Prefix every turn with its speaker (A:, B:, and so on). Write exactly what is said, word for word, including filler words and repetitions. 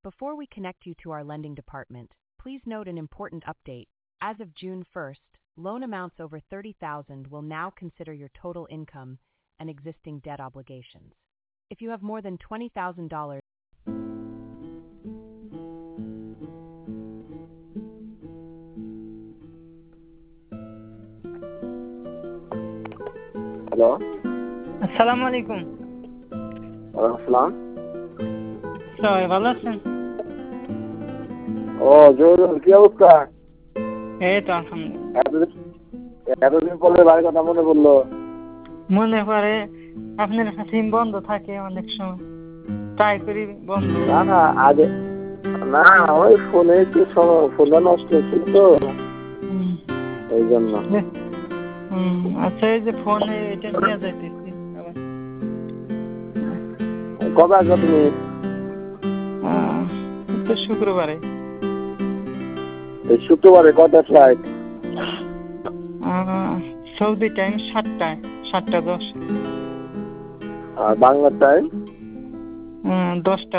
A: Before we connect you to our lending department, please note an important update. As of June first, loan amounts over thirty thousand will now consider your total income and existing debt obligations. If you have more than twenty thousand dollars.
B: Hello,
C: আসসালামু আলাইকুম।
B: ওয়ালাইকুম আসসালাম।
C: সবাই ভালো আছেন?
B: ও জহুরুল, কি অবস্থা?
C: এই তো আলহামদুলিল্লাহ।
B: এতদিন এতদিন পরে বাড়ির কথা মনে পড়লো।
C: মনে পড়ে, আপনার সিম বন্ধ থাকে অনেক সময়, ট্রাই করি বন্ধ।
B: না না আগে না, ওই ফোনে একটু ফোনটা নষ্ট হচ্ছিল তো এই জন্য।
C: হুম, আচ্ছা, এই যে ফোনে এটা নিয়ে যাইতেছি আবার।
B: কবে আসবে তুমি?
C: আহ, তো শুক্রবারে।
B: এই শুক্রবারে কটা ফ্লাইট?
C: আহ, সৌদি টাইম সাতটায়, সাতটা দশ।
B: আর বাংলা টাইম
C: দশটা